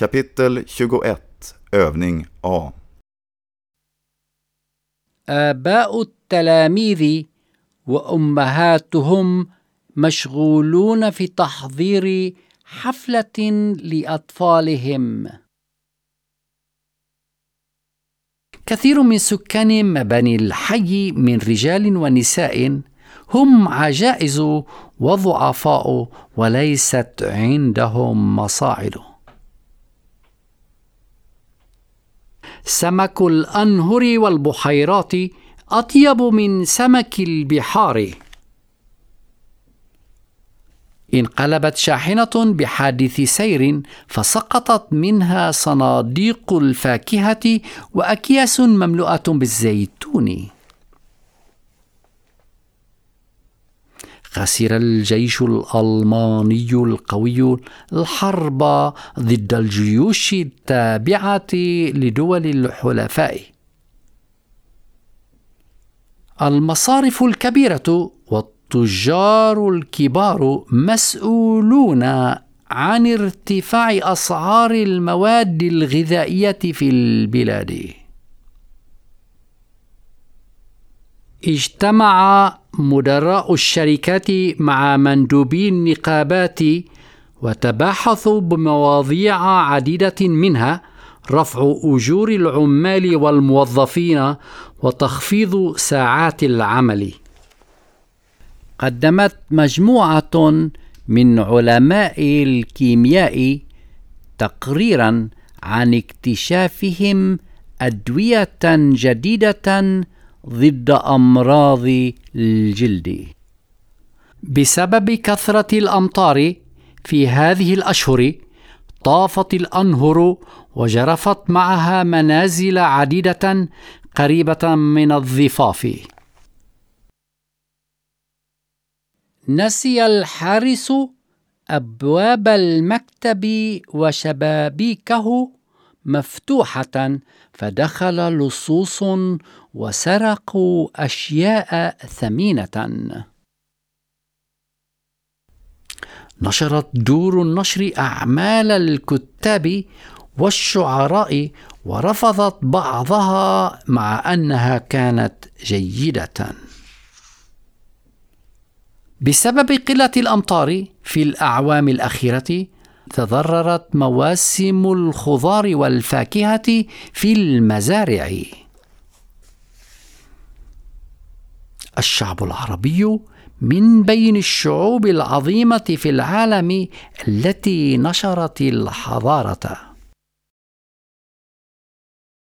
Kapitel 21. Övning A. آباء التلاميذ وأمهاتهم مشغولون في تحضير حفلة لأطفالهم. كثير من سكان مباني الحي من رجال ونساء هم عجائز وضعفاء وليست عندهم مصاعد. سمك الأنهر والبحيرات أطيب من سمك البحار. انقلبت شاحنة بحادث سير فسقطت منها صناديق الفاكهة وأكياس مملوءة بالزيتون. خسر الجيش الألماني القوي الحرب ضد الجيوش التابعة لدول الحلفاء. المصارف الكبيرة والتجار الكبار مسؤولون عن ارتفاع أسعار المواد الغذائية في البلاد. اجتمع مدراء الشركات مع مندوبي النقابات وتباحثوا بمواضيع عديدة، منها رفع أجور العمال والموظفين وتخفيض ساعات العمل. قدمت مجموعة من علماء الكيمياء تقريرا عن اكتشافهم أدوية جديدة ضد أمراض الجلد. بسبب كثرة الأمطار في هذه الأشهر طافت الأنهر وجرفت معها منازل عديدة قريبة من الضفاف. نسي الحارس أبواب المكتب وشبابيكه مفتوحة فدخل لصوص وسرقوا أشياء ثمينة. نشرت دور النشر أعمال الكتاب والشعراء ورفضت بعضها مع أنها كانت جيدة. بسبب قلة الأمطار في الأعوام الأخيرة تضررت مواسم الخضار والفاكهة في المزارع. الشعب العربي من بين الشعوب العظيمة في العالم التي نشرت الحضارة.